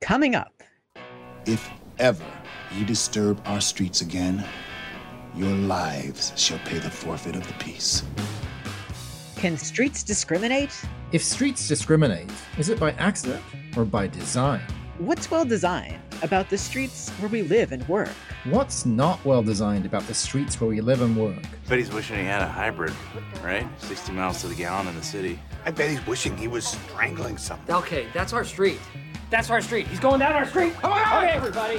Coming up, If ever you disturb our streets again, your lives shall pay the forfeit of the peace. can streets discriminate? If streets discriminate, is it by accident or by design? What's well designed about the streets where we live and work? What's not well designed about the streets where we live and work? Bet he's wishing he had a hybrid, right? 60 miles to the gallon in the city. I bet he's wishing he was strangling something. Okay, that's our street. That's our street. He's going down our street. Come on! Okay, everybody.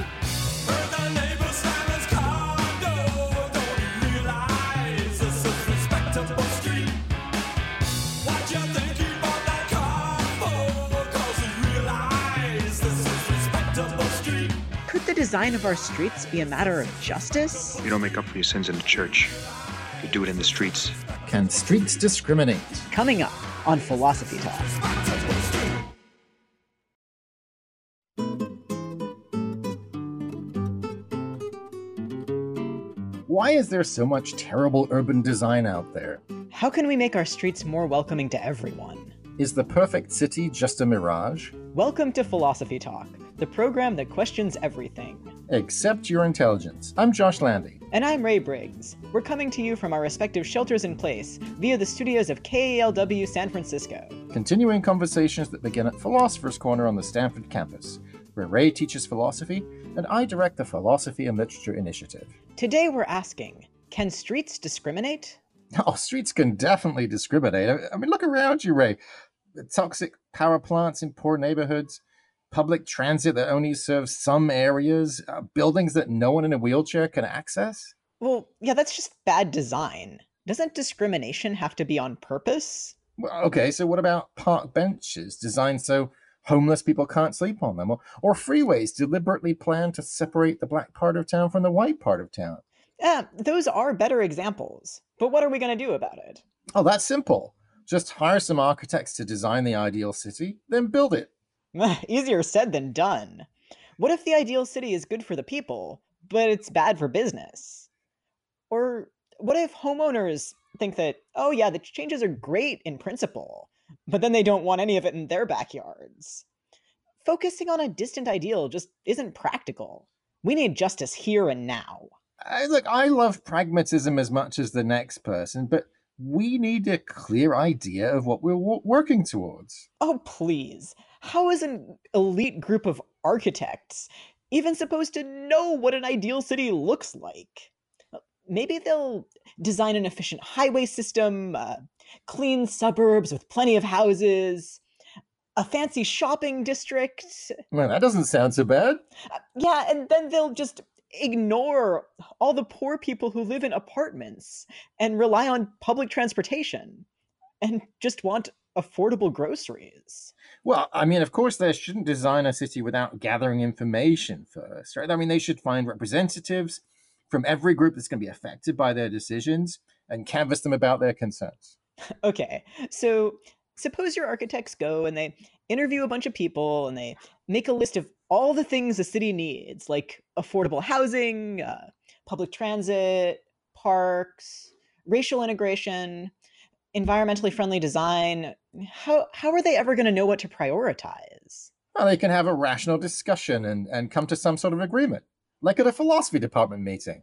Could the design of our streets be a matter of justice? You don't make up for your sins in the church. You do it in the streets. Can streets discriminate? Coming up on Philosophy Talk. Why is there so much terrible urban design out there? How can we make our streets more welcoming to everyone? Is the perfect city just a mirage? Welcome to Philosophy Talk, the program that questions everything. Except your intelligence. I'm Josh Landy. And I'm Ray Briggs. We're coming to you from our respective shelters in place via the studios of KALW San Francisco. Continuing conversations that begin at Philosopher's Corner on the Stanford campus, where Ray teaches philosophy and I direct the Philosophy and Literature Initiative. Today we're asking, can streets discriminate? Oh, streets can definitely discriminate. I mean, look around you, Ray. Toxic power plants in poor neighborhoods, public transit that only serves some areas, buildings that no one in a wheelchair can access. Well, yeah, that's just bad design. Doesn't discrimination have to be on purpose? Well, okay, so what about park benches designed so homeless people can't sleep on them? Or freeways deliberately planned to separate the black part of town from the white part of town? Yeah, those are better examples. But what are we going to do about it? Oh, that's simple. Just hire some architects to design the ideal city, then build it. Easier said than done. What if the ideal city is good for the people, but it's bad for business? Or what if homeowners think that, oh yeah, the changes are great in principle, but then they don't want any of it in their backyards? Focusing on a distant ideal just isn't practical. We need justice here and now. Look, I love pragmatism as much as the next person, but we need a clear idea of what we're working towards. Oh, please. How is an elite group of architects even supposed to know what an ideal city looks like? Maybe they'll design an efficient highway system, clean suburbs with plenty of houses, a fancy shopping district. Well, that doesn't sound so bad. Yeah, and then they'll just ignore all the poor people who live in apartments and rely on public transportation and just want affordable groceries. Well, I mean, of course, they shouldn't design a city without gathering information first, right? I mean, they should find representatives from every group that's going to be affected by their decisions and canvass them about their concerns. Okay, so suppose your architects go and they interview a bunch of people and they make a list of all the things a city needs, like affordable housing, public transit, parks, racial integration, environmentally friendly design. How are they ever going to know what to prioritize? Well, they can have a rational discussion and come to some sort of agreement, like at a philosophy department meeting.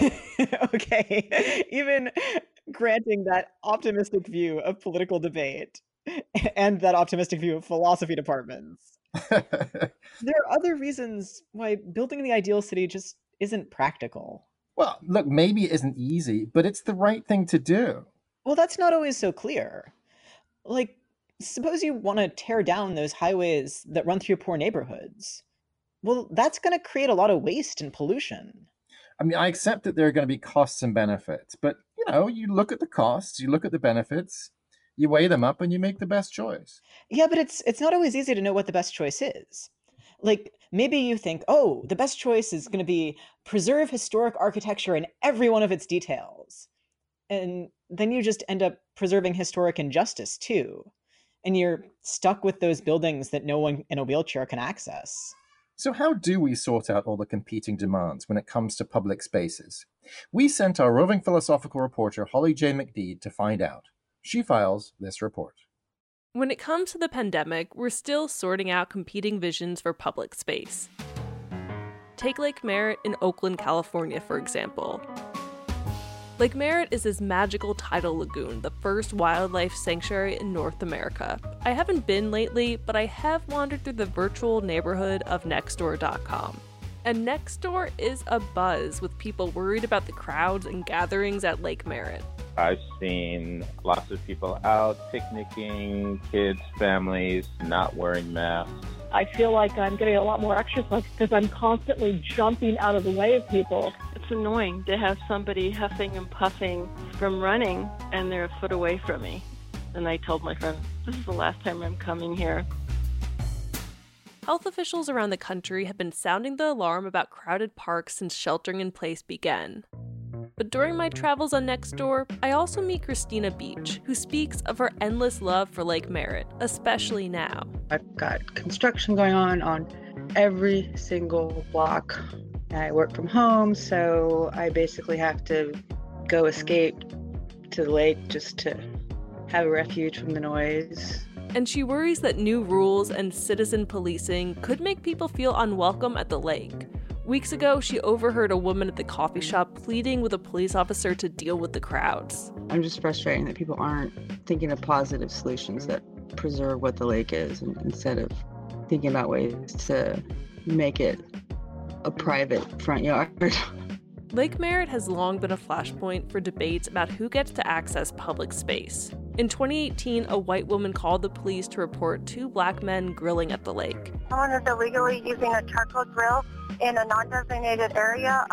Okay, even granting that optimistic view of political debate and that optimistic view of philosophy departments, there are other reasons why building the ideal city just isn't practical. Well, look, maybe it isn't easy, but it's the right thing to do. Well, that's not always so clear. Like, suppose you want to tear down those highways that run through poor neighborhoods. Well, that's going to create a lot of waste and pollution. I mean, I accept that there are going to be costs and benefits, but, you look at the costs, you look at the benefits, you weigh them up, and you make the best choice. Yeah, but it's not always easy to know what the best choice is. Like, maybe you think, oh, the best choice is going to be preserve historic architecture in every one of its details. And then you just end up preserving historic injustice, too. And you're stuck with those buildings that no one in a wheelchair can access. So how do we sort out all the competing demands when it comes to public spaces? We sent our roving philosophical reporter Holly J. McDede to find out. She files this report. When it comes to the pandemic, we're still sorting out competing visions for public space. Take Lake Merritt in Oakland, California, for example. Lake Merritt is this magical tidal lagoon, the first wildlife sanctuary in North America. I haven't been lately, but I have wandered through the virtual neighborhood of Nextdoor.com. And Nextdoor is abuzz with people worried about the crowds and gatherings at Lake Merritt. I've seen lots of people out picnicking, kids, families, not wearing masks. I feel like I'm getting a lot more exercise because I'm constantly jumping out of the way of people. It's annoying to have somebody huffing and puffing from running and they're a foot away from me. And I told my friend, this is the last time I'm coming here. Health officials around the country have been sounding the alarm about crowded parks since sheltering in place began. But during my travels on Nextdoor, I also meet Christina Beach, who speaks of her endless love for Lake Merritt, especially now. I've got construction going on every single block. I work from home, so I basically have to go escape to the lake just to have a refuge from the noise. And she worries that new rules and citizen policing could make people feel unwelcome at the lake. Weeks ago, she overheard a woman at the coffee shop pleading with a police officer to deal with the crowds. I'm just frustrated that people aren't thinking of positive solutions that preserve what the lake is, instead of thinking about ways to make it a private front yard. Lake Merritt has long been a flashpoint for debates about who gets to access public space. In 2018, a white woman called the police to report 2 black men grilling at the lake. Someone is illegally using a charcoal grill in a non-designated area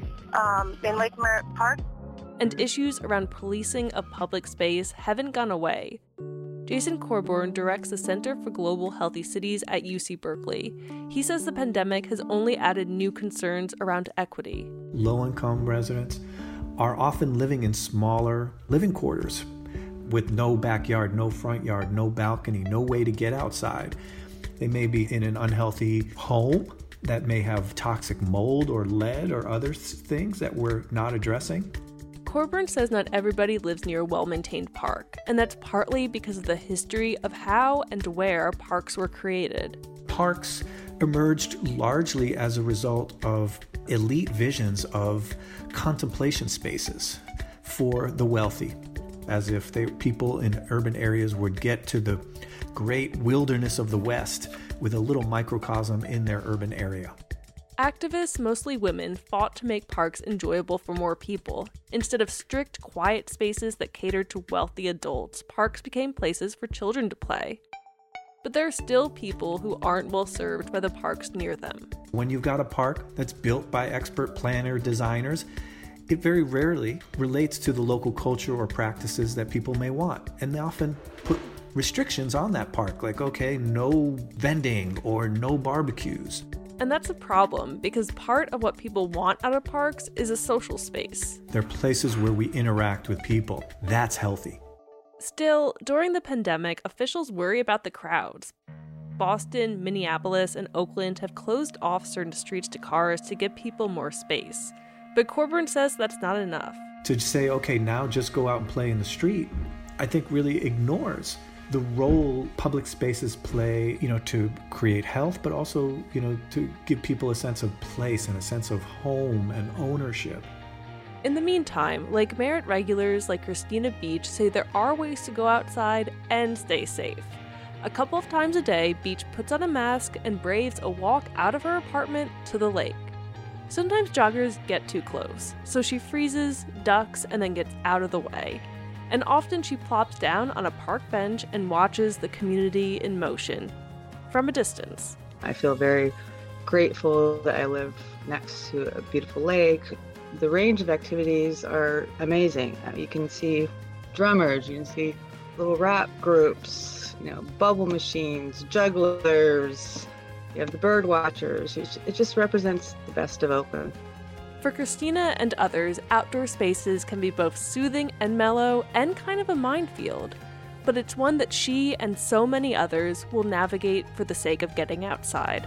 in Lake Merritt Park. And issues around policing of public space haven't gone away. Jason Corborn directs the Center for Global Healthy Cities at UC Berkeley. He says the pandemic has only added new concerns around equity. Low-income residents are often living in smaller living quarters with no backyard, no front yard, no balcony, no way to get outside. They may be in an unhealthy home that may have toxic mold or lead or other things that we're not addressing. Corborn says not everybody lives near a well-maintained park, and that's partly because of the history of how and where parks were created. Parks emerged largely as a result of elite visions of contemplation spaces for the wealthy, as if people in urban areas would get to the great wilderness of the West with a little microcosm in their urban area. Activists, mostly women, fought to make parks enjoyable for more people. Instead of strict, quiet spaces that catered to wealthy adults, parks became places for children to play. But there are still people who aren't well served by the parks near them. When you've got a park that's built by expert planner designers, it very rarely relates to the local culture or practices that people may want. And they often put restrictions on that park, like, okay, no vending or no barbecues. And that's a problem, because part of what people want out of parks is a social space. They're places where we interact with people. That's healthy. Still, during the pandemic, officials worry about the crowds. Boston, Minneapolis, and Oakland have closed off certain streets to cars to give people more space. But Corborn says that's not enough. To say, okay, now just go out and play in the street, I think really ignores the role public spaces play, to create health, but also, to give people a sense of place and a sense of home and ownership. In the meantime, Lake Merritt regulars like Christina Beach say there are ways to go outside and stay safe. A couple of times a day, Beach puts on a mask and braves a walk out of her apartment to the lake. Sometimes joggers get too close, so she freezes, ducks, and then gets out of the way. And often she plops down on a park bench and watches the community in motion from a distance. I feel very grateful that I live next to a beautiful lake. The range of activities are amazing. You can see drummers, you can see little rap groups, bubble machines, jugglers, you have the bird watchers. It just represents the best of Oakland. For Christina and others, outdoor spaces can be both soothing and mellow and kind of a minefield, but it's one that she and so many others will navigate for the sake of getting outside.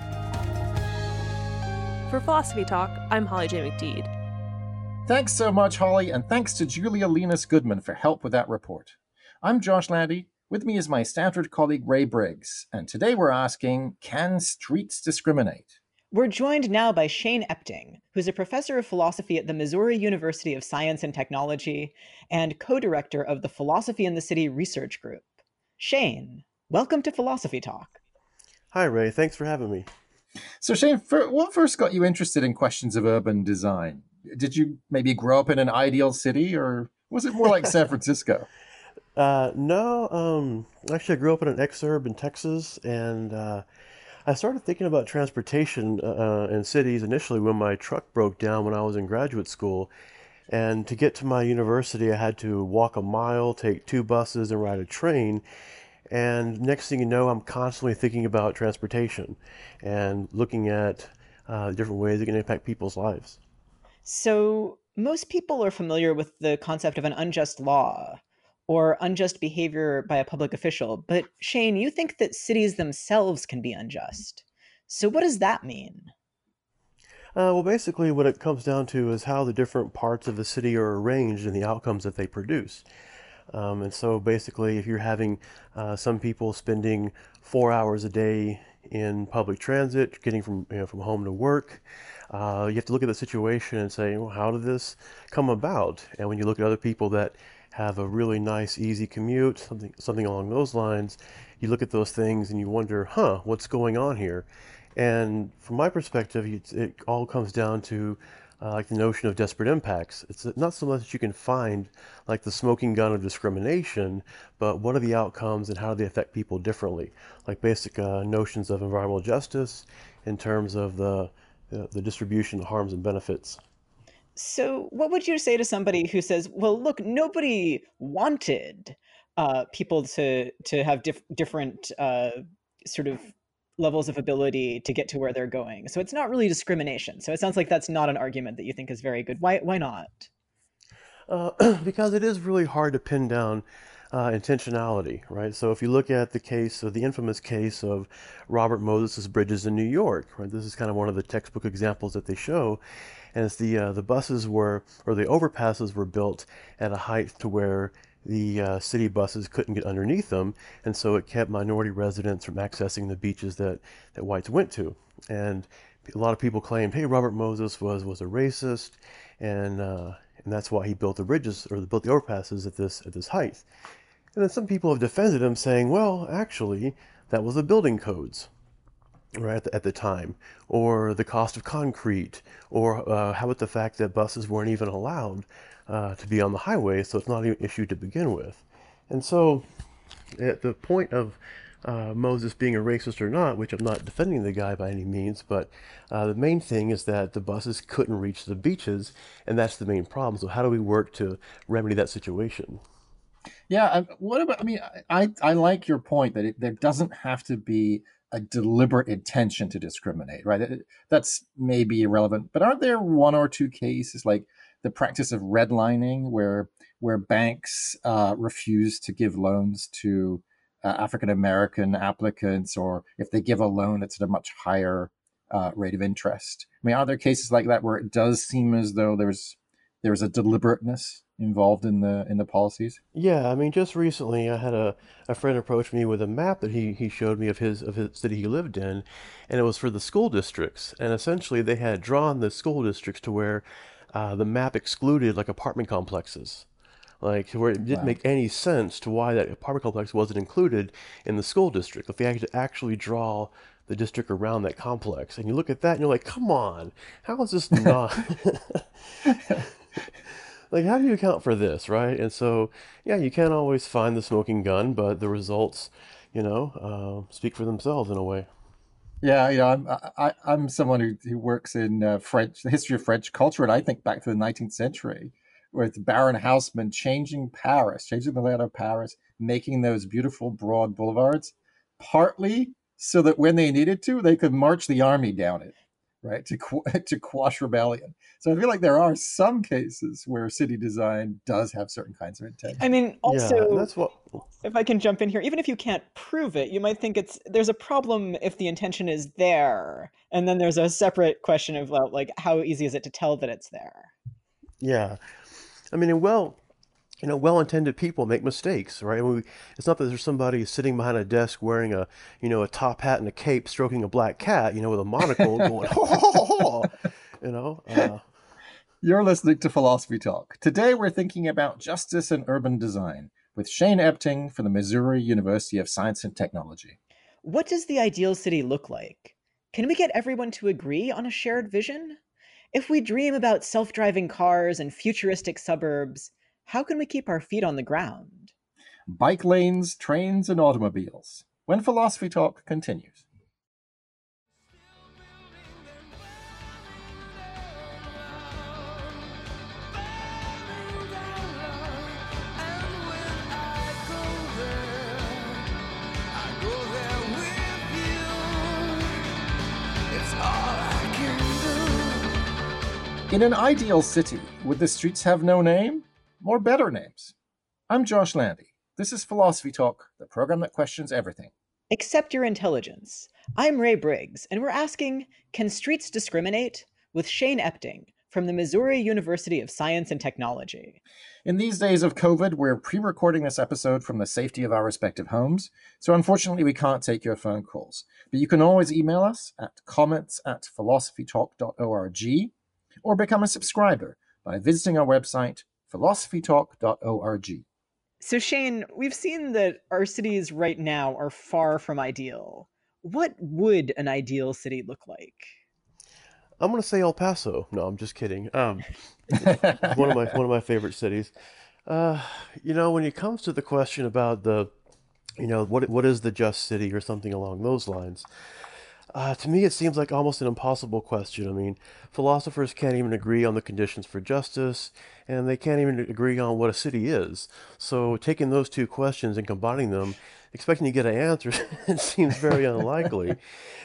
For Philosophy Talk, I'm Holly J. McDede. Thanks so much, Holly, and thanks to Julia Linus Goodman for help with that report. I'm Josh Landy with With me is my Stanford colleague Ray Briggs, and today we're asking, can streets discriminate? We're joined now by Shane Epting, who's a professor of philosophy at the Missouri University of Science and Technology and co-director of the Philosophy in the City Research Group. Shane, welcome to Philosophy Talk. Hi, Ray. Thanks for having me. So Shane, what first got you interested in questions of urban design? Did you maybe grow up in an ideal city, or was it more like San Francisco? No, actually I grew up in an exurb in Texas, and I started thinking about transportation in cities initially when my truck broke down when I was in graduate school. And to get to my university, I had to walk a mile, take 2 buses, and ride a train. And next thing you know, I'm constantly thinking about transportation and looking at different ways it can impact people's lives. So, most people are familiar with the concept of an unjust law or unjust behavior by a public official. But Shane, you think that cities themselves can be unjust. So what does that mean? Well, basically, what it comes down to is how the different parts of the city are arranged and the outcomes that they produce. And so basically, if you're having some people spending 4 hours a day in public transit, getting from home to work, you have to look at the situation and say, well, how did this come about? And when you look at other people that have a really nice, easy commute, something along those lines, you look at those things and you wonder, what's going on here? And from my perspective, it all comes down to like the notion of disparate impacts. It's not so much that you can find like the smoking gun of discrimination, but what are the outcomes and how do they affect people differently? Like basic notions of environmental justice in terms of the distribution of harms and benefits. So what would you say to somebody who says, well, look, nobody wanted people to have different sort of levels of ability to get to where they're going. So it's not really discrimination. So it sounds like that's not an argument that you think is very good. Why not? Because it is really hard to pin down intentionality, right? So if you look at the infamous case of Robert Moses' bridges in New York, right? This is kind of one of the textbook examples that they show. And it's the buses the overpasses were built at a height to where the city buses couldn't get underneath them, and so it kept minority residents from accessing the beaches that whites went to. And a lot of people claimed, hey, Robert Moses was a racist, and that's why he built the bridges or built the overpasses at this height. And then some people have defended him, saying, well, actually, that was the building codes, right, at the time, or the cost of concrete, or how about the fact that buses weren't even allowed to be on the highway, so it's not an issue to begin with. And so at the point of Moses being a racist or not, which I'm not defending the guy by any means, but the main thing is that the buses couldn't reach the beaches, and that's the main problem. So how do we work to remedy that situation? Yeah, what about, I like your point that there doesn't have to be a deliberate intention to discriminate, right? That's maybe irrelevant, but aren't there 1 or 2 cases like the practice of redlining where banks refuse to give loans to African American applicants, or if they give a loan, it's at a much higher rate of interest? Are there cases like that where it does seem as though there's a deliberateness involved in the policies? Yeah, just recently I had a friend approach me with a map that he showed me of his city he lived in, and it was for the school districts. And essentially they had drawn the school districts to where the map excluded like apartment complexes, like where it didn't make any sense to why that apartment complex wasn't included in the school district. If they had to actually draw the district around that complex, and you look at that and you're like, come on, how is this not? Like, how do you account for this, right? And so, yeah, you can't always find the smoking gun, but the results, speak for themselves in a way. Yeah, I'm someone who works in the history of French culture, and I think back to the 19th century, with Baron Haussmann changing the layout of Paris, making those beautiful broad boulevards, partly so that when they needed to, they could march the army down it, right, to quash rebellion. So I feel like there are some cases where city design does have certain kinds of intent. Also, that's if I can jump in here, even if you can't prove it, you might think there's a problem if the intention is there, and then there's a separate question of like how easy is it to tell that it's there? Yeah, well-intended people make mistakes, right? It's not that there's somebody sitting behind a desk wearing a top hat and a cape, stroking a black cat, with a monocle, going, ho, ho, ho, ho, You're listening to Philosophy Talk. Today we're thinking about justice and urban design with Shane Epting from the Missouri University of Science and Technology. What does the ideal city look like? Can we get everyone to agree on a shared vision? If we dream about self-driving cars and futuristic suburbs, how can we keep our feet on the ground? Bike lanes, trains, and automobiles. When Philosophy Talk continues. In an ideal city, would the streets have no name or better names? I'm Josh Landy. This is Philosophy Talk, the program that questions everything. Except your intelligence. I'm Ray Briggs, and we're asking, can streets discriminate? With Shane Epting from the Missouri University of Science and Technology. In these days of COVID, we're pre-recording this episode from the safety of our respective homes, so unfortunately we can't take your phone calls. But you can always email us at comments@philosophytalk.org or become a subscriber by visiting our website, philosophytalk.org. So Shane, we've seen that our cities right now are far from ideal. What would an ideal city look like? I'm going to say El Paso. No, I'm just kidding. One of my favorite cities. When it comes to the question about what is the just city or something along those lines, to me it seems like almost an impossible question. I mean, philosophers can't even agree on the conditions for justice, and they can't even agree on what a city is. So taking those two questions and combining them, expecting to get an answer, it seems very unlikely.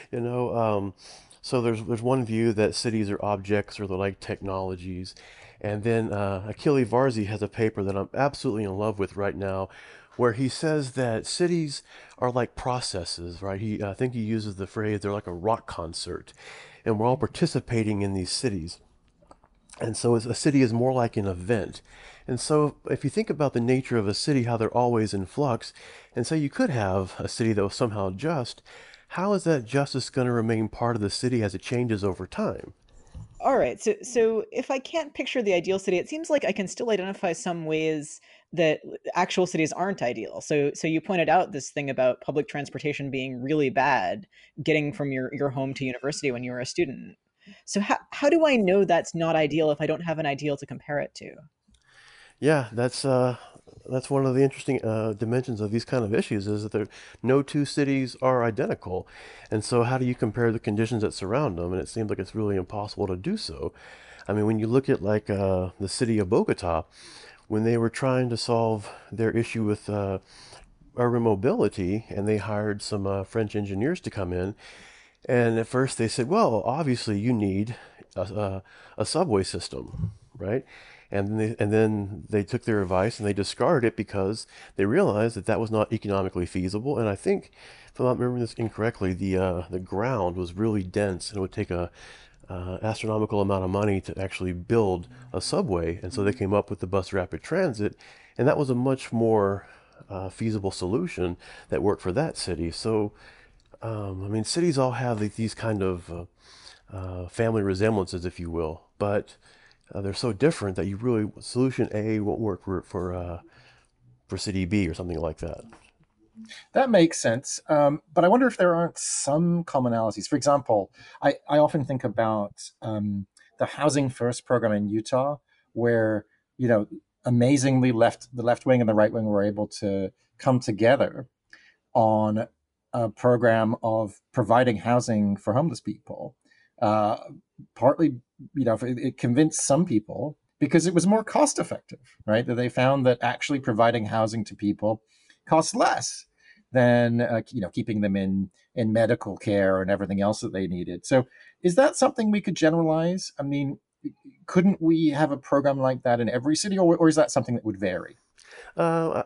So there's one view that cities are objects or they're like technologies. And then Achille Varzi has a paper that I'm absolutely in love with right now, where he says that cities are like processes, right? I think he uses the phrase, they're like a rock concert, and we're all participating in these cities. And so a city is more like an event. And so if you think about the nature of a city, how they're always in flux, and say you could have a city that was somehow just, how is that justice going to remain part of the city as it changes over time? All right, so if I can't picture the ideal city, it seems like I can still identify some ways that actual cities aren't ideal. So you pointed out this thing about public transportation being really bad, getting from your home to university when you were a student. So how do I know that's not ideal if I don't have an ideal to compare it to? Yeah, that's one of the interesting dimensions of these kind of issues, is that no two cities are identical. And so how do you compare the conditions that surround them? And it seems like it's really impossible to do so. I mean, when you look at the city of Bogota, when they were trying to solve their issue with urban mobility, and they hired some French engineers to come in, and at first they said, well, obviously you need a subway system, right? And then they took their advice and they discarded it because they realized that was not economically feasible. And I think, if I'm not remembering this incorrectly, the ground was really dense and it would take a astronomical amount of money to actually build a subway. And so they came up with the bus rapid transit, and that was a much more feasible solution that worked for that city. So, I mean, cities all have these kind of family resemblances, if you will, but they're so different that solution A won't work for city B or something like that. That makes sense. But I wonder if there aren't some commonalities. For example, I often think about the Housing First program in Utah, where, amazingly the left wing and the right wing were able to come together on a program of providing housing for homeless people. Partly, it convinced some people because it was more cost effective, right? That they found that actually providing housing to people costs less than keeping them in medical care and everything else that they needed. So is that something we could generalize? I mean, couldn't we have a program like that in every city, or is that something that would vary? The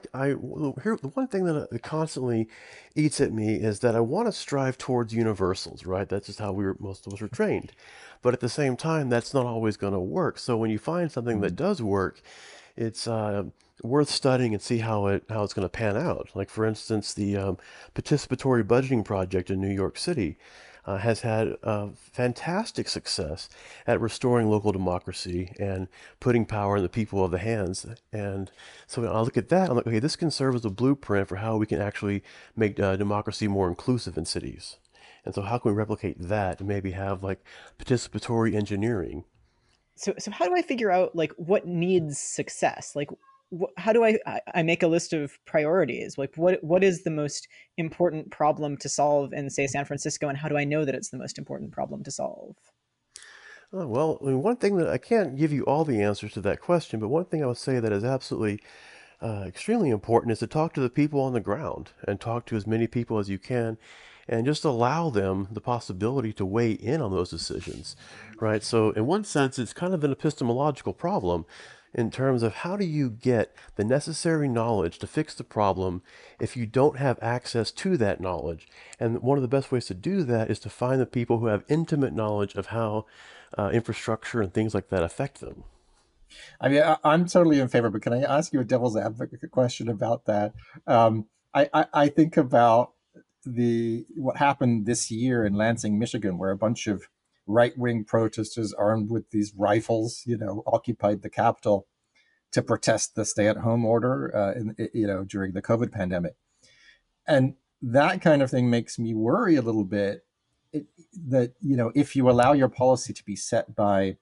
one thing that constantly eats at me is that I want to strive towards universals, right? That's just how most of us are trained. But at the same time, that's not always going to work. So when you find something that does work, it's worth studying and see how it's going to pan out. Like for instance, the participatory budgeting project in New York City has had fantastic success at restoring local democracy and putting power in the people of the hands. And so when I look at that, I'm like, okay, this can serve as a blueprint for how we can actually make democracy more inclusive in cities. And so how can we replicate that and maybe have like participatory engineering? So how do I figure out like what needs success? Like how do I make a list of priorities? Like what is the most important problem to solve in, say, San Francisco, and how do I know that it's the most important problem to solve? Well, I mean, one thing that I can't give you all the answers to that question, but one thing I would say that is absolutely extremely important is to talk to the people on the ground and talk to as many people as you can and just allow them the possibility to weigh in on those decisions, right? So in one sense, it's kind of an epistemological problem in terms of how do you get the necessary knowledge to fix the problem if you don't have access to that knowledge? And one of the best ways to do that is to find the people who have intimate knowledge of how infrastructure and things like that affect them. I mean, I'm totally in favor, but can I ask you a devil's advocate question about that? I think about what happened this year in Lansing, Michigan, where a bunch of right-wing protesters armed with these rifles, occupied the Capitol to protest the stay-at-home order, during the COVID pandemic. And that kind of thing makes me worry a little bit that, if you allow your policy to be set by,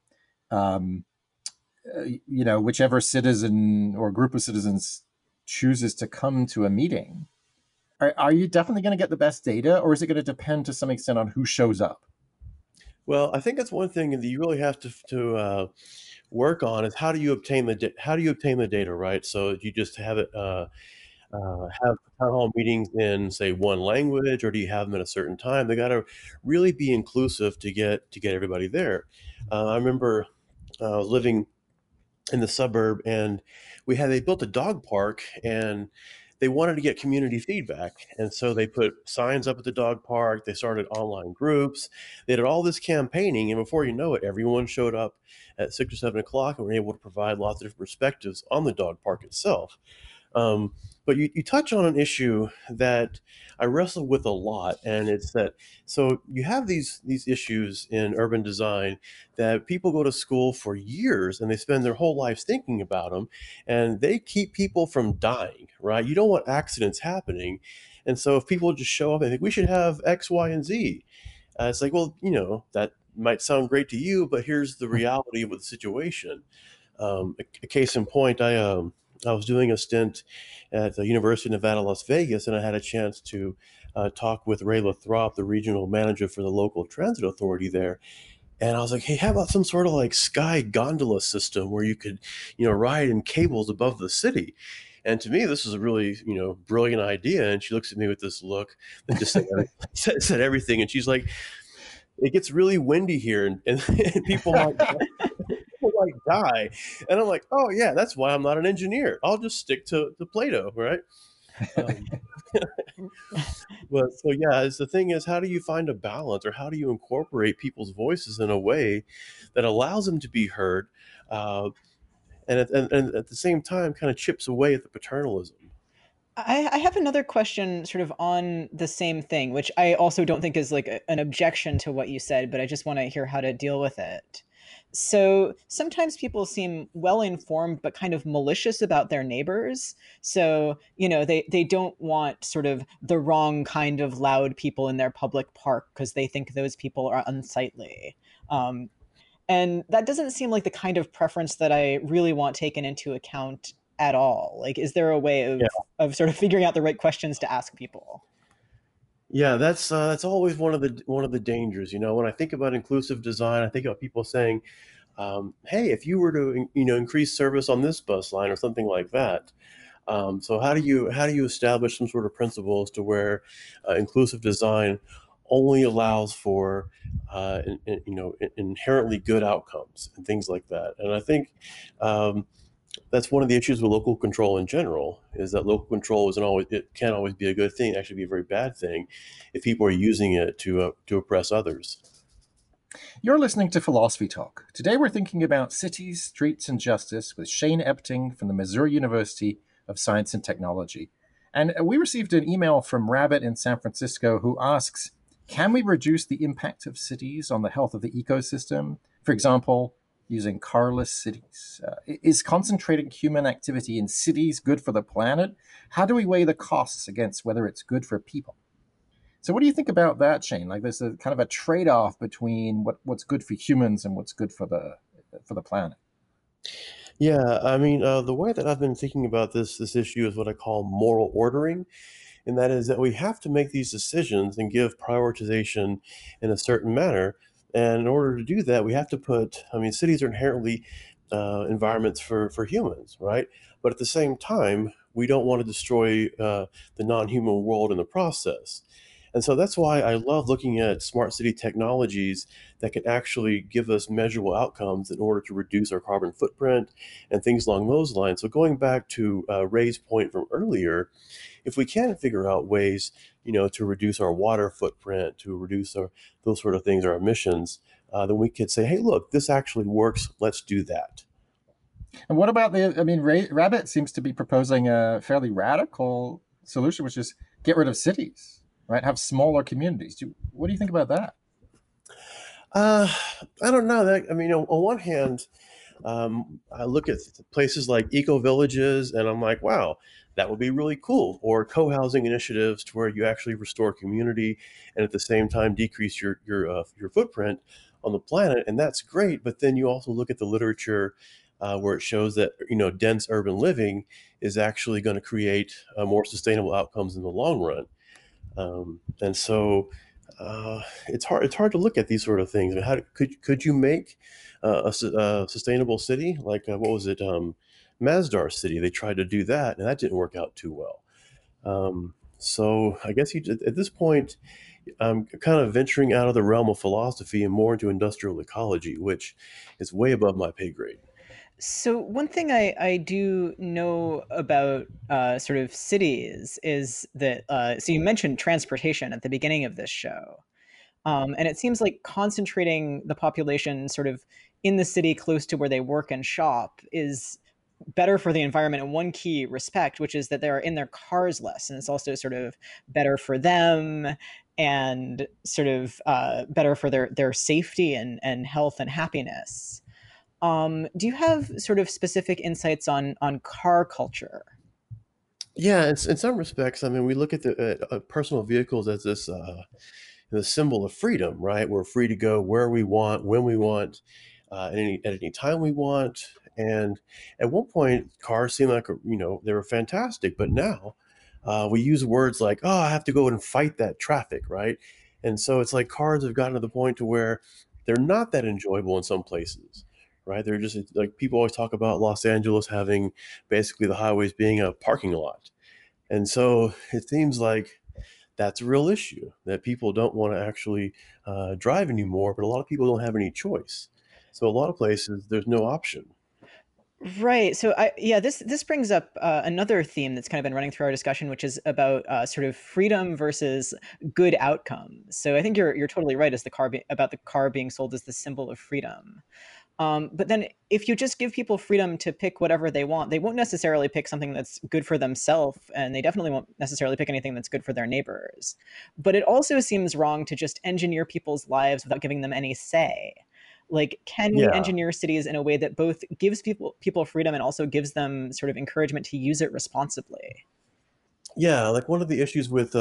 whichever citizen or group of citizens chooses to come to a meeting, are you definitely going to get the best data, or is it going to depend to some extent on who shows up? Well, I think that's one thing that you really have to work on is how do you obtain the data, right? So you just have it have town hall meetings in, say, one language, or do you have them at a certain time? They got to really be inclusive to get everybody there. I remember living in the suburb, and they built a dog park, and they wanted to get community feedback. And so they put signs up at the dog park. They started online groups. They did all this campaigning. And before you know it, everyone showed up at 6 or 7 o'clock and were able to provide lots of different perspectives on the dog park itself. But you touch on an issue that I wrestle with a lot, and it's that, so you have these issues in urban design that people go to school for years and they spend their whole lives thinking about them, and they keep people from dying, right? You don't want accidents happening. And so if people just show up and think we should have X, Y, and Z, it's like, well, that might sound great to you, but here's the reality of the situation. A case in point, I was doing a stint at the University of Nevada, Las Vegas, and I had a chance to talk with Ray Lathrop, the regional manager for the local transit authority there. And I was like, hey, how about some sort of like sky gondola system where you could, ride in cables above the city? And to me, this is a really, brilliant idea. And she looks at me with this look that just said everything. And she's like, it gets really windy here, and people might die. And I'm like, oh yeah, that's why I'm not an engineer. I'll just stick to Plato, right? But so yeah, the thing is, how do you find a balance, or how do you incorporate people's voices in a way that allows them to be heard, and at the same time kind of chips away at the paternalism? I have another question sort of on the same thing, which I also don't think is like an objection to what you said, but I just want to hear how to deal with it. So sometimes people seem well informed but kind of malicious about their neighbors. So, they don't want sort of the wrong kind of loud people in their public park because they think those people are unsightly. And that doesn't seem like the kind of preference that I really want taken into account at all. Like, is there a way of sort of figuring out the right questions to ask people? Yeah, that's always one of the dangers. When I think about inclusive design, I think about people saying, "Hey, if you were to increase service on this bus line or something like that." So how do you establish some sort of principles to where inclusive design only allows for inherently good outcomes and things like that? And I think that's one of the issues with local control in general, is that local control can't always be a good thing. It actually be a very bad thing if people are using it to oppress others. You're listening to Philosophy Talk. Today we're thinking about cities, streets, and justice with Shane Epting from the Missouri University of Science and Technology. And we received an email from Rabbit in San Francisco who asks, can we reduce the impact of cities on the health of the ecosystem? For example, using carless cities. Is concentrating human activity in cities good for the planet? How do we weigh the costs against whether it's good for people? So what do you think about that, Shane? Like there's a kind of a trade-off between what's good for humans and what's good for the planet. Yeah, I mean, the way that I've been thinking about this issue is what I call moral ordering, and that is that we have to make these decisions and give prioritization in a certain manner. And in order to do that, we have to put, I mean, cities are inherently environments for humans, right? But at the same time, we don't want to destroy the non-human world in the process. And so that's why I love looking at smart city technologies that can actually give us measurable outcomes in order to reduce our carbon footprint and things along those lines. So going back to Ray's point from earlier, if we can figure out ways, to reduce our water footprint, to reduce those sort of things, our emissions, then we could say, hey, look, this actually works. Let's do that. And what about Rabbit seems to be proposing a fairly radical solution, which is get rid of cities. Right, have smaller communities. What do you think about that? I don't know. On one hand, I look at places like eco-villages and I'm like, wow, that would be really cool. Or co-housing initiatives to where you actually restore community and at the same time decrease your footprint on the planet. And that's great. But then you also look at the literature where it shows that, dense urban living is actually going to create more sustainable outcomes in the long run. And so it's hard to look at these sort of things. I mean, could you make a sustainable city like what was it, Masdar City? They tried to do that, and that didn't work out too well. So I guess at this point, I'm kind of venturing out of the realm of philosophy and more into industrial ecology, which is way above my pay grade. So one thing I do know about sort of cities is that, so you mentioned transportation at the beginning of this show. And it seems like concentrating the population sort of in the city close to where they work and shop is better for the environment in one key respect, which is that they're in their cars less. And it's also sort of better for them and sort of better for their safety and health and happiness. Do you have sort of specific insights on car culture? Yeah, in some respects, I mean, we look at the personal vehicles as this the symbol of freedom, right? We're free to go where we want, when we want, at any time we want. And at one point, cars seemed like they were fantastic, but now we use words like, "Oh, I have to go and fight that traffic," right? And so it's like cars have gotten to the point to where they're not that enjoyable in some places. Right? They're just like people always talk about Los Angeles having basically the highways being a parking lot. And so it seems like that's a real issue that people don't want to actually drive anymore, but a lot of people don't have any choice. So a lot of places, there's no option. Right. So this brings up another theme that's kind of been running through our discussion, which is about sort of freedom versus good outcomes. So I think you're totally right as about the car being sold as the symbol of freedom. But then if you just give people freedom to pick whatever they want, they won't necessarily pick something that's good for themselves, and they definitely won't necessarily pick anything that's good for their neighbors. But it also seems wrong to just engineer people's lives without giving them any say. Like, can we engineer cities in a way that both gives people freedom and also gives them sort of encouragement to use it responsibly? Yeah, like one of the issues with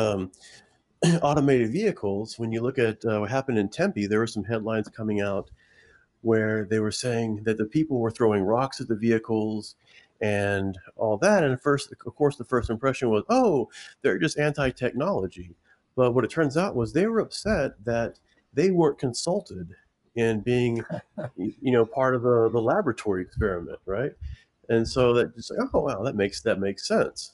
automated vehicles, when you look at what happened in Tempe, there were some headlines coming out where they were saying that the people were throwing rocks at the vehicles and all that. And at first, of course, the first impression was, oh, they're just anti-technology. But what it turns out was they were upset that they weren't consulted in being, part of the laboratory experiment, right? And so that just like, oh wow, that makes sense.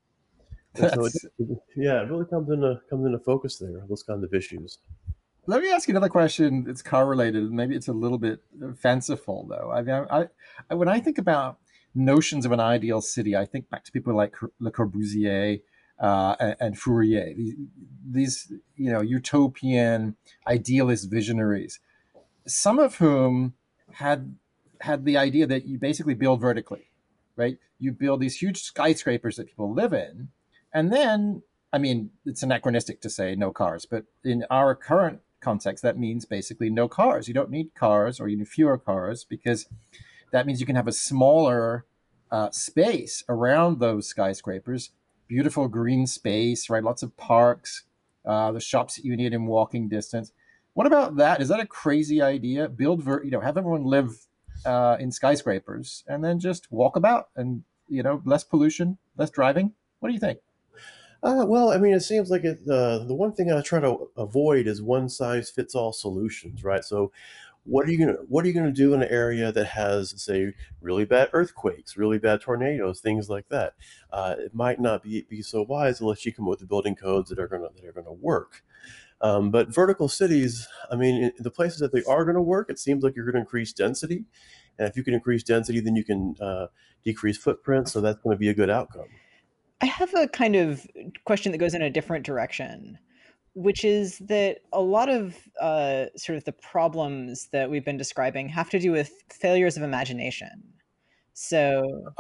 And so it really comes into focus there, those kinds of issues. Let me ask you another question that's car-related. Maybe it's a little bit fanciful, though. I mean, when I think about notions of an ideal city, I think back to people like Le Corbusier and Fourier. These utopian idealist visionaries. some of whom had the idea that you basically build vertically, right? You build these huge skyscrapers that people live in, and then, I mean, it's anachronistic to say no cars, but in our current context, that means basically no cars. You don't need cars, or you need fewer cars, because that means you can have a smaller space around those skyscrapers, beautiful green space, right? Lots of parks, the shops that you need in walking distance. What about that? Is that a crazy idea? Have everyone live in skyscrapers and then just walk about, and less pollution, less driving. What do you think? Well, I mean, it seems like the one thing I try to avoid is one size fits all solutions, right? So, what are you gonna do in an area that has, say, really bad earthquakes, really bad tornadoes, things like that? It might not be so wise unless you come up with the building codes that are gonna work. But vertical cities, I mean, in the places that they are going to work, it seems like you're going to increase density, and if you can increase density, then you can decrease footprint. So that's going to be a good outcome. I have a kind of question that goes in a different direction, which is that a lot of sort of the problems that we've been describing have to do with failures of imagination. So,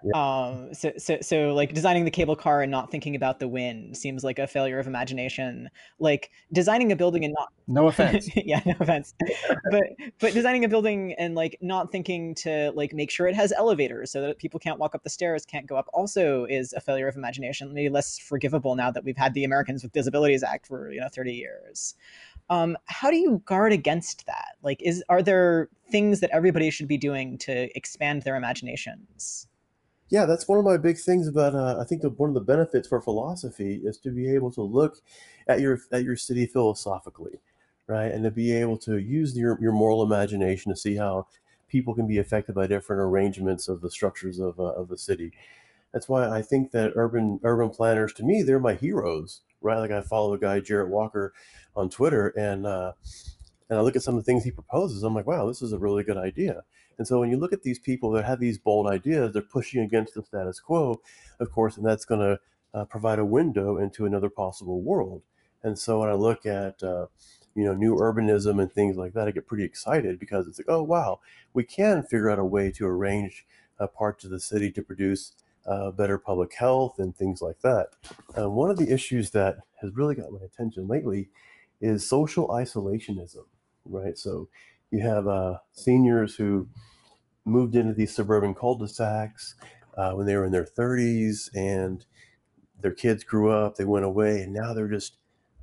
like designing the cable car and not thinking about the wind seems like a failure of imagination. Like designing a building and not No offense. yeah, no offense. But designing a building and like not thinking to like make sure it has elevators so that people can't walk up the stairs, can't go up, also is a failure of imagination. Maybe less forgivable now that we've had the Americans with Disabilities Act for 30 years. How do you guard against that? Like, are there things that everybody should be doing to expand their imaginations? Yeah, that's one of my big things about. I think one of the benefits for philosophy is to be able to look at your city philosophically, right, and to be able to use your moral imagination to see how people can be affected by different arrangements of the structures of the city. That's why I think that urban planners, to me, they're my heroes, right? Like I follow a guy, Jarrett Walker, on Twitter, and I look at some of the things he proposes. I'm like, wow, this is a really good idea. And so when you look at these people that have these bold ideas, they're pushing against the status quo, of course, and that's going to provide a window into another possible world. And so when I look at new urbanism and things like that, I get pretty excited because it's like, oh wow, we can figure out a way to arrange parts of the city to produce better public health and things like that. One of the issues that has really got my attention lately is social isolationism, right? So you have seniors who moved into these suburban cul-de-sacs when they were in their 30s, and their kids grew up, they went away, and now they're just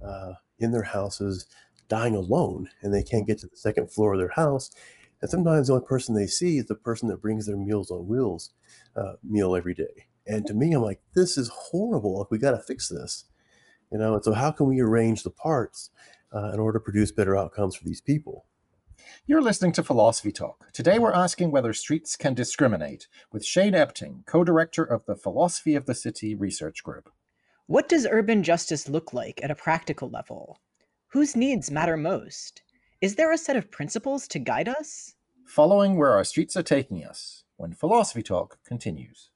in their houses dying alone, and they can't get to the second floor of their house. And sometimes the only person they see is the person that brings their Meals on Wheels meal every day. And to me, I'm like, this is horrible. Like, we got to fix this, And so, how can we arrange the parts in order to produce better outcomes for these people? You're listening to Philosophy Talk. Today we're asking whether streets can discriminate with Shane Epting, co-director of the Philosophy of the City Research Group. What does urban justice look like at a practical level? Whose needs matter most? Is there a set of principles to guide us? Following where our streets are taking us, when Philosophy Talk continues.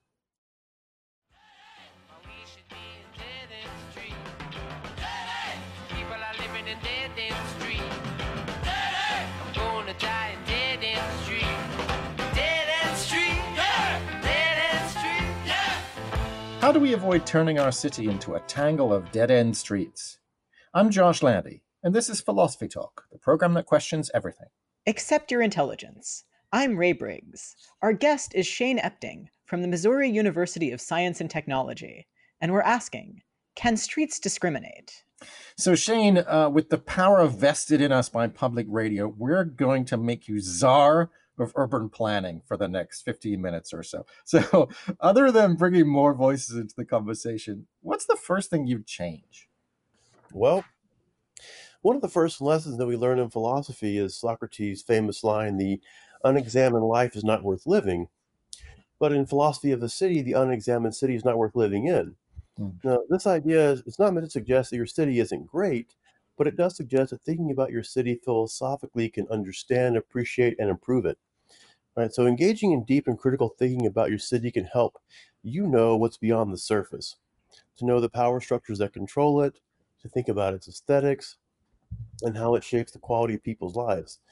How do we avoid turning our city into a tangle of dead-end streets? I'm Josh Landy, and this is Philosophy Talk, the program that questions everything. Accept your intelligence. I'm Ray Briggs. Our guest is Shane Epting from the Missouri University of Science and Technology, and we're asking, can streets discriminate? So Shane, with the power vested in us by public radio, we're going to make you czar of urban planning for the next 15 minutes or so. So other than bringing more voices into the conversation, what's the first thing you'd change? Well, one of the first lessons that we learn in philosophy is Socrates' famous line, the unexamined life is not worth living. But in Philosophy of the City, the unexamined city is not worth living in. Now, this idea it's not meant to suggest that your city isn't great, but it does suggest that thinking about your city philosophically can understand, appreciate, and improve it. Right? So engaging in deep and critical thinking about your city can help you know what's beyond the surface, to know the power structures that control it, to think about its aesthetics, and how it shapes the quality of people's lives.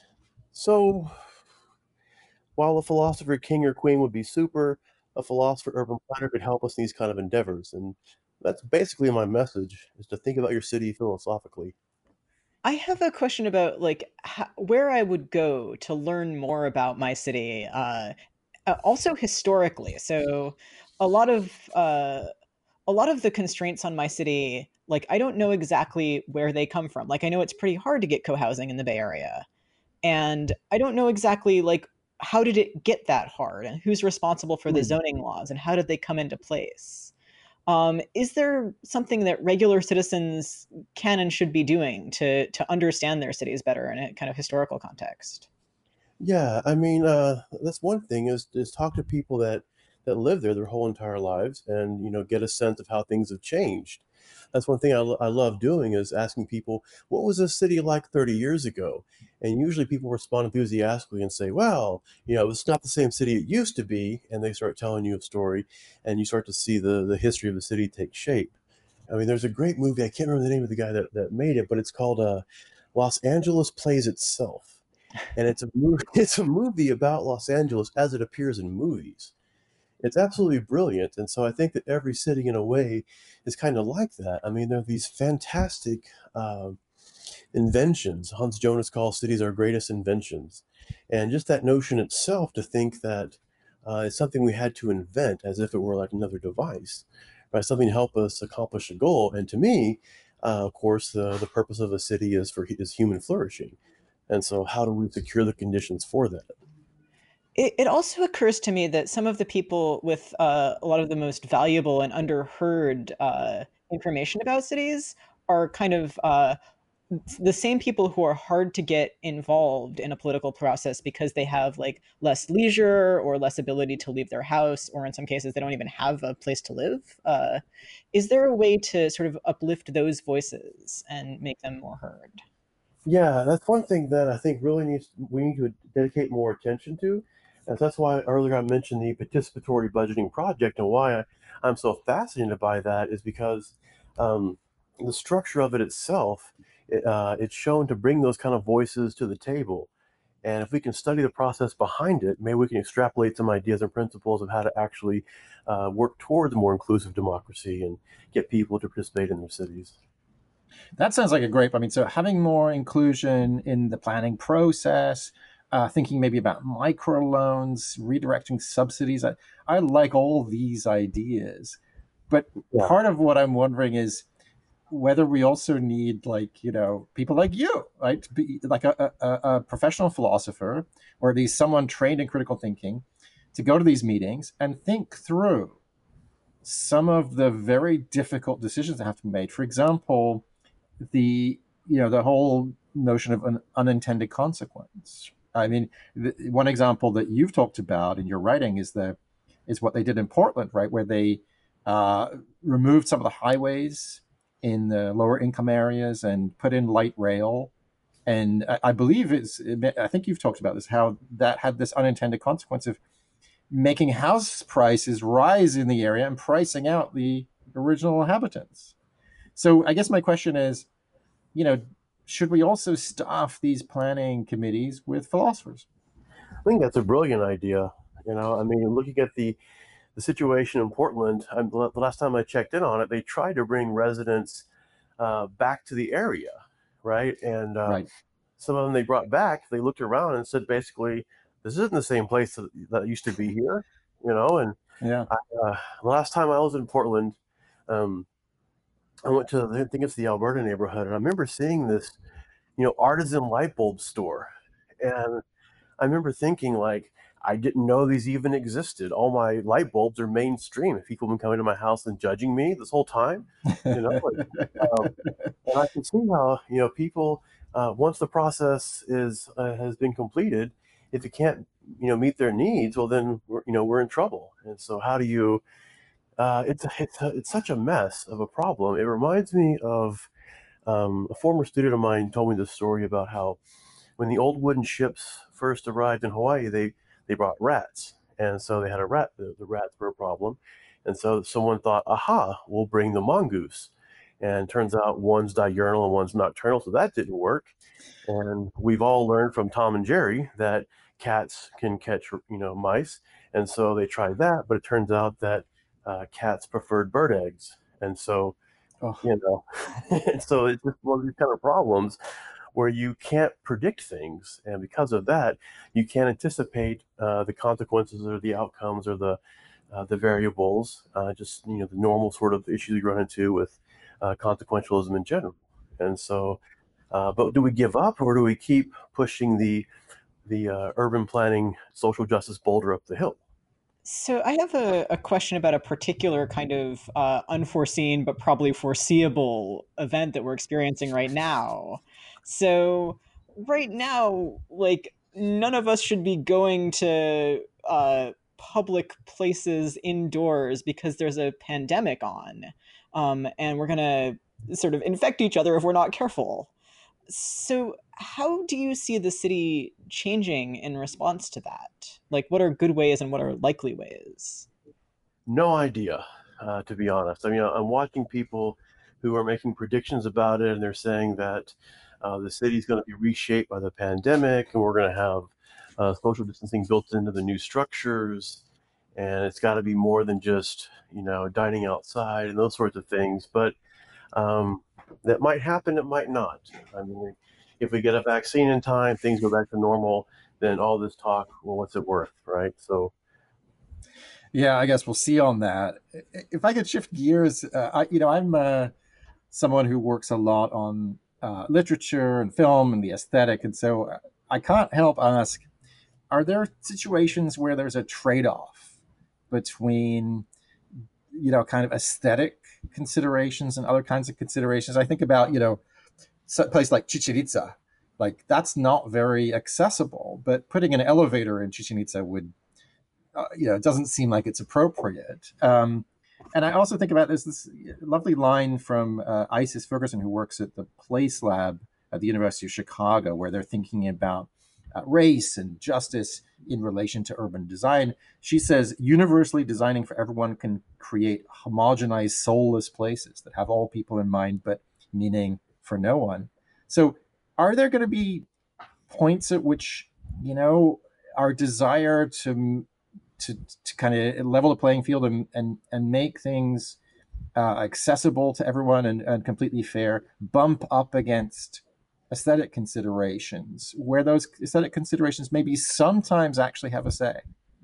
So, while a philosopher king or queen would be super, a philosopher urban planner could help us in these kind of endeavors. And that's basically my message, is to think about your city philosophically. I have a question about like where I would go to learn more about my city, also historically. So, a lot of uh, a lot of the constraints on my city, like I don't know exactly where they come from. Like I know it's pretty hard to get co-housing in the Bay Area, and I don't know exactly like how did it get that hard, and who's responsible for the zoning laws, and how did they come into place. Is there something that regular citizens can and should be doing to understand their cities better in a kind of historical context? Yeah, I mean, that's one thing is talk to people that live there their whole entire lives, and get a sense of how things have changed. That's one thing I love doing, is asking people, what was this city like 30 years ago? And usually people respond enthusiastically and say, well, it's not the same city it used to be, and they start telling you a story, and you start to see the history of the city take shape. I mean, there's a great movie, I can't remember the name of the guy that made it, but it's called Los Angeles Plays Itself. And it's a movie, it's a movie about Los Angeles as it appears in movies. It's absolutely brilliant. And so I think that every city, in a way, is kind of like that. I mean, there are these fantastic inventions. Hans Jonas calls cities our greatest inventions. And just that notion itself, to think that it's something we had to invent as if it were like another device, right? Something to help us accomplish a goal. And to me, of course, the purpose of a city is human flourishing. And so how do we secure the conditions for that? It also occurs to me that some of the people with a lot of the most valuable and underheard information about cities are kind of the same people who are hard to get involved in a political process because they have like less leisure or less ability to leave their house, or in some cases they don't even have a place to live. Is there a way to sort of uplift those voices and make them more heard? Yeah, that's one thing that I think we need to dedicate more attention to. And that's why earlier I mentioned the participatory budgeting project, and why I'm so fascinated by that is because um, the structure of it itself, it's shown to bring those kind of voices to the table. And if we can study the process behind it, maybe we can extrapolate some ideas and principles of how to actually work towards a more inclusive democracy and get people to participate in their cities. That sounds like a great. I mean, so having more inclusion in the planning process, thinking maybe about microloans, redirecting subsidies. I like all these ideas, but part of what I'm wondering is whether we also need, like, people like you, right, to be like a professional philosopher, or at least someone trained in critical thinking, to go to these meetings and think through some of the very difficult decisions that have to be made. For example, the whole notion of an unintended consequence. I mean, one example that you've talked about in your writing is what they did in Portland, right, where they removed some of the highways in the lower income areas and put in light rail. And I believe I think you've talked about this, how that had this unintended consequence of making house prices rise in the area and pricing out the original inhabitants. So I guess my question is, should we also staff these planning committees with philosophers? I think that's a brilliant idea. I mean, looking at the situation in Portland, the last time I checked in on it, they tried to bring residents back to the area, right? And some of them they brought back, they looked around and said, basically, this isn't the same place that used to be here, And yeah, the last time I was in Portland, I went to, I think it's the Alberta neighborhood, and I remember seeing this, artisan light bulb store. And I remember thinking, like, I didn't know these even existed. All my light bulbs are mainstream. If people have been coming to my house and judging me this whole time, and I can see how, people, once the process has been completed, if it can't, meet their needs, well, then we're in trouble. And so how do you, it's such a mess of a problem. It reminds me of a former student of mine told me this story about how when the old wooden ships first arrived in Hawaii, they brought rats, and so they had the rats were a problem, and so someone thought, aha, we'll bring the mongoose, And turns out one's diurnal and one's nocturnal, so that didn't work. And we've all learned from Tom and Jerry that cats can catch, mice. And so they tried that, but it turns out that cats preferred bird eggs. And so, and so it's just one of these kind of problems where you can't predict things. And because of that, you can't anticipate the consequences or the outcomes or the variables, the normal sort of issues you run into with consequentialism in general. And so, but do we give up, or do we keep pushing the urban planning social justice boulder up the hill? So I have a question about a particular kind of unforeseen but probably foreseeable event that we're experiencing right now. So right now, like, none of us should be going to public places indoors because there's a pandemic on, and we're gonna sort of infect each other if we're not careful. So how do you see the city changing in response to that? Like, what are good ways and what are likely ways? No idea, to be honest. I mean, I'm watching people who are making predictions about it, and they're saying that the city's going to be reshaped by the pandemic, and we're going to have social distancing built into the new structures, and it's got to be more than just, dining outside and those sorts of things. But that might happen, it might not. I mean, if we get a vaccine in time, things go back to normal, then all this talk, well, what's it worth, right? So, yeah, I guess we'll see on that. If I could shift gears, I'm someone who works a lot on literature and film and the aesthetic, and so I can't help ask: are there situations where there's a trade-off between, kind of aesthetic considerations and other kinds of considerations? I think about, a place like Chichen Itza, like that's not very accessible, but putting an elevator in Chichen Itza would, it doesn't seem like it's appropriate. And I also think about this lovely line from Isis Ferguson, who works at the Place Lab at the University of Chicago, where they're thinking about race and justice in relation to urban design. She says, universally designing for everyone can create homogenized, soulless places that have all people in mind, but meaning for no one. So are there going to be points at which, our desire to kind of level the playing field and make things accessible to everyone and completely fair bump up against aesthetic considerations, where those aesthetic considerations maybe sometimes actually have a say?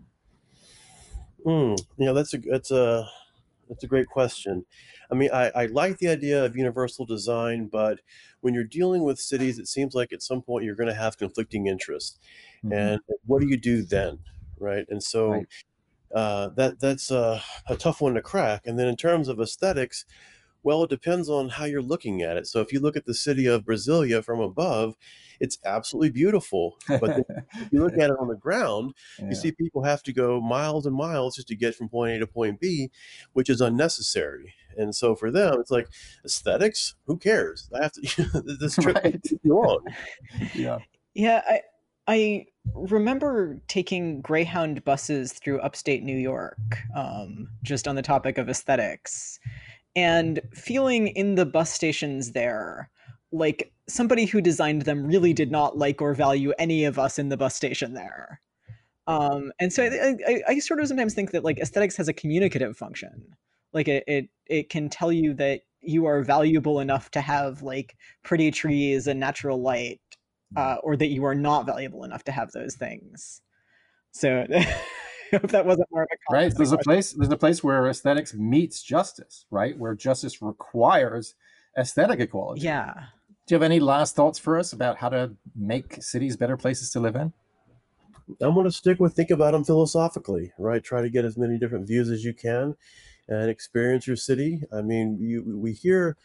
That's a great question. I mean, I like the idea of universal design, but when you're dealing with cities, it seems like at some point you're going to have conflicting interests. Mm-hmm. And what do you do then, right? And so that's a tough one to crack. And then in terms of aesthetics, well, it depends on how you're looking at it. So if you look at the city of Brasilia from above, it's absolutely beautiful. But if you look at it on the ground, you see people have to go miles and miles just to get from point A to point B, which is unnecessary. And so for them, it's like, aesthetics? Who cares? I have to, this trip is long. Yeah, I remember taking Greyhound buses through upstate New York, just on the topic of aesthetics, and feeling in the bus stations there like somebody who designed them really did not like or value any of us in the bus station there. And so I sort of sometimes think that like aesthetics has a communicative function. Like it can tell you that you are valuable enough to have like pretty trees and natural light, or that you are not valuable enough to have those things. So I hope that wasn't more of a right. There's a place where aesthetics meets justice, right? Where justice requires aesthetic equality. Yeah. Do you have any last thoughts for us about how to make cities better places to live in? I'm going to think about them philosophically, right? Try to get as many different views as you can and experience your city. I mean, we hear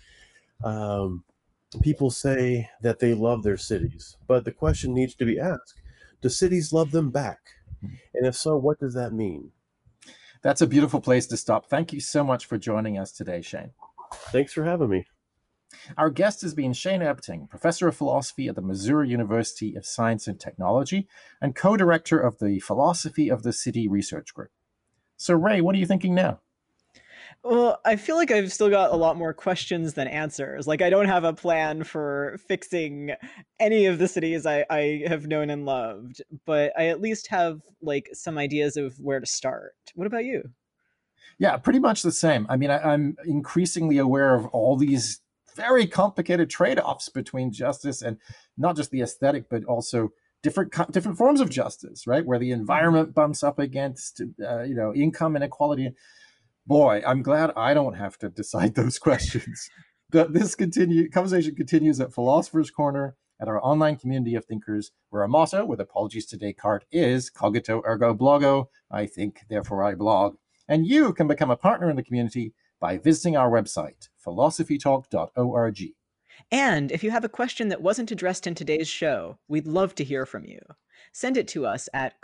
people say that they love their cities, but the question needs to be asked, do cities love them back? And if so, what does that mean? That's a beautiful place to stop. Thank you so much for joining us today, Shane. Thanks for having me. Our guest has been Shane Epting, professor of philosophy at the Missouri University of Science and Technology and co-director of the Philosophy of the City Research Group. So, Ray, what are you thinking now? Well, I feel like I've still got a lot more questions than answers. Like, I don't have a plan for fixing any of the cities I have known and loved, but I at least have, like, some ideas of where to start. What about you? Yeah, pretty much the same. I mean, I'm increasingly aware of all these very complicated trade-offs between justice and not just the aesthetic, but also different forms of justice, right? Where the environment bumps up against, income inequality. Boy, I'm glad I don't have to decide those questions. This conversation continues at Philosopher's Corner, at our online community of thinkers, where our motto, with apologies to Descartes, is cogito ergo blogo. I think, therefore I blog. And you can become a partner in the community by visiting our website, philosophytalk.org. And if you have a question that wasn't addressed in today's show, we'd love to hear from you. Send it to us at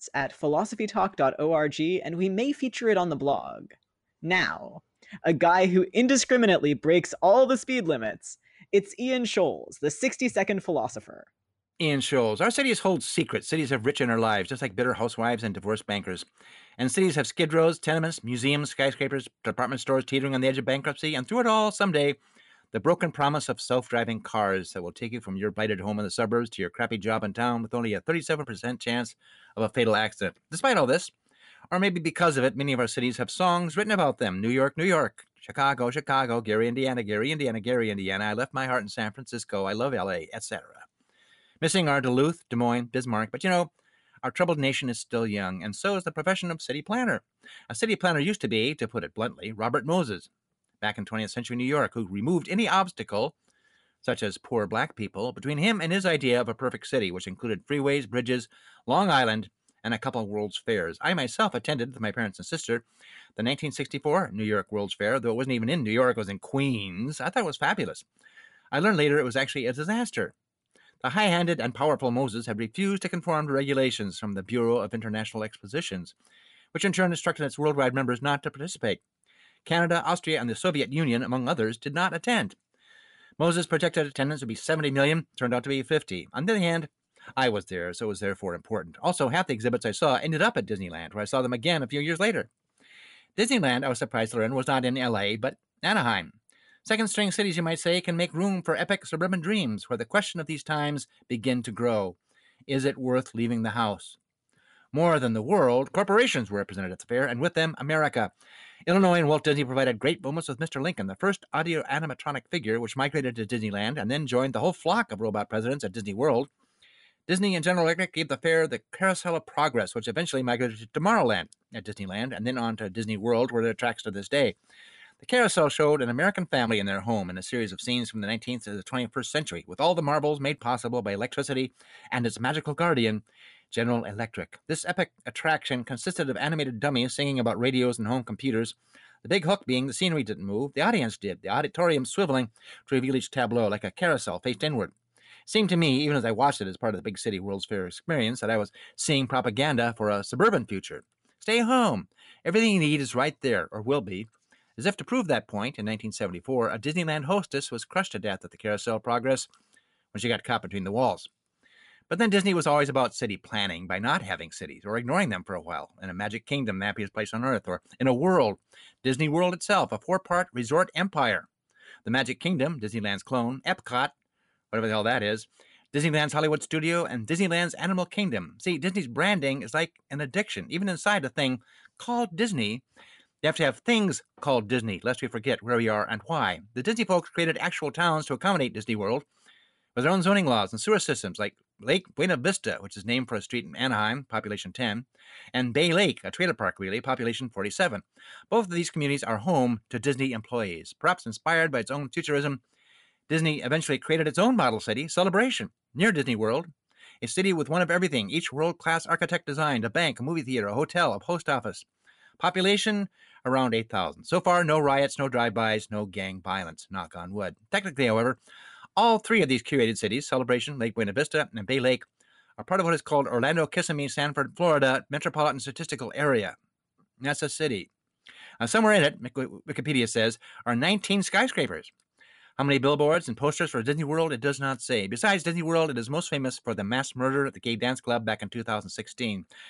comments@philosophytalk.org, and we may feature it on the blog. Now, a guy who indiscriminately breaks all the speed limits. It's Ian Scholes, the 60-second philosopher. Ian Scholes. Our cities hold secrets. Cities have rich inner lives, just like bitter housewives and divorced bankers. And cities have skid rows, tenements, museums, skyscrapers, department stores teetering on the edge of bankruptcy, and through it all, someday, the broken promise of self-driving cars that will take you from your blighted home in the suburbs to your crappy job in town with only a 37% chance of a fatal accident. Despite all this, or maybe because of it, many of our cities have songs written about them. New York, New York. Chicago, Chicago. Gary, Indiana. Gary, Indiana. Gary, Indiana. I left my heart in San Francisco. I love LA, etc. Missing are Duluth, Des Moines, Bismarck. But our troubled nation is still young, and so is the profession of city planner. A city planner used to be, to put it bluntly, Robert Moses, back in 20th century New York, who removed any obstacle, such as poor black people, between him and his idea of a perfect city, which included freeways, bridges, Long Island, and a couple of World's Fairs. I myself attended, with my parents and sister, the 1964 New York World's Fair, though it wasn't even in New York, it was in Queens. I thought it was fabulous. I learned later it was actually a disaster. The high-handed and powerful Moses had refused to conform to regulations from the Bureau of International Expositions, which in turn instructed its worldwide members not to participate. Canada, Austria, and the Soviet Union, among others, did not attend. Moses' projected attendance would be 70 million, turned out to be 50. On the other hand, I was there, so it was therefore important. Also, half the exhibits I saw ended up at Disneyland, where I saw them again a few years later. Disneyland, I was surprised to learn, was not in LA, but Anaheim. Second-string cities, you might say, can make room for epic suburban dreams, where the question of these times begin to grow. Is it worth leaving the house? More than the world, corporations were represented at the fair, and with them, America. Illinois and Walt Disney provided great moments with Mr. Lincoln, the first audio animatronic figure which migrated to Disneyland and then joined the whole flock of robot presidents at Disney World. Disney and General Electric gave the fair the Carousel of Progress, which eventually migrated to Tomorrowland at Disneyland and then on to Disney World, where it attracts to this day. The carousel showed an American family in their home in a series of scenes from the 19th to the 21st century, with all the marvels made possible by electricity and its magical guardian, General Electric. This epic attraction consisted of animated dummies singing about radios and home computers, the big hook being the scenery didn't move, the audience did, the auditorium swiveling to reveal each tableau like a carousel faced inward. It seemed to me, even as I watched it as part of the big city World's Fair experience, that I was seeing propaganda for a suburban future. Stay home. Everything you need is right there, or will be. As if to prove that point, in 1974, a Disneyland hostess was crushed to death at the Carousel Progress when she got caught between the walls. But then Disney was always about city planning by not having cities or ignoring them for a while. In a Magic Kingdom, the happiest place on earth, or in a world, Disney World itself, a 4-part resort empire. The Magic Kingdom, Disneyland's clone, Epcot, whatever the hell that is, Disneyland's Hollywood Studio, and Disneyland's Animal Kingdom. See, Disney's branding is like an addiction. Even inside a thing called Disney, you have to have things called Disney, lest we forget where we are and why. The Disney folks created actual towns to accommodate Disney World with their own zoning laws and sewer systems, like Lake Buena Vista, which is named for a street in Anaheim, population 10, and Bay Lake, a trailer park really, population 47. Both of these communities are home to Disney employees. Perhaps inspired by its own futurism, Disney eventually created its own model city, Celebration, near Disney World, a city with one of everything, each world-class architect designed, a bank, a movie theater, a hotel, a post office. Population, around 8,000. So far, no riots, no drive-bys, no gang violence, knock on wood. Technically, however, all three of these curated cities, Celebration, Lake Buena Vista, and Bay Lake, are part of what is called Orlando, Kissimmee, Sanford, Florida Metropolitan Statistical Area. That's a city. Somewhere in it, Wikipedia says, are 19 skyscrapers. How many billboards and posters for Disney World, it does not say. Besides Disney World, it is most famous for the mass murder at the gay dance club back in 2016.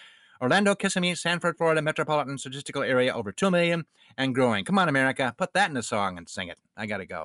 Orlando, Kissimmee, Sanford, Florida metropolitan statistical area over 2 million and growing. Come on, America, put that in a song and sing it. I gotta go.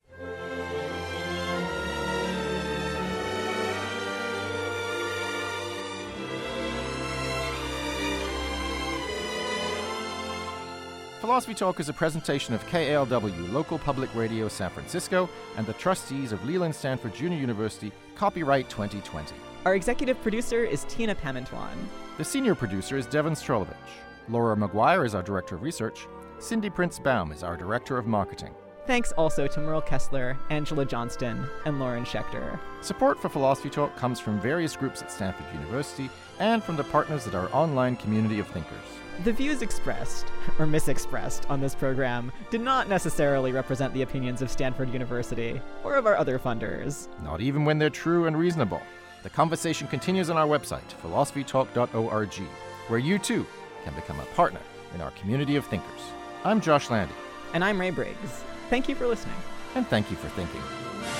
Philosophy Talk is a presentation of KALW, local public radio San Francisco, and the trustees of Leland Stanford Junior University, copyright 2020. Our executive producer is Tina Pamentwan. The senior producer is Devin Strolovich. Laura McGuire is our director of research. Cindy Prince-Baum is our director of marketing. Thanks also to Merle Kessler, Angela Johnston, and Lauren Schechter. Support for Philosophy Talk comes from various groups at Stanford University and from the partners at our online community of thinkers. The views expressed, or misexpressed, on this program did not necessarily represent the opinions of Stanford University or of our other funders. Not even when they're true and reasonable. The conversation continues on our website, philosophytalk.org, where you too can become a partner in our community of thinkers. I'm Josh Landy. And I'm Ray Briggs. Thank you for listening. And thank you for thinking.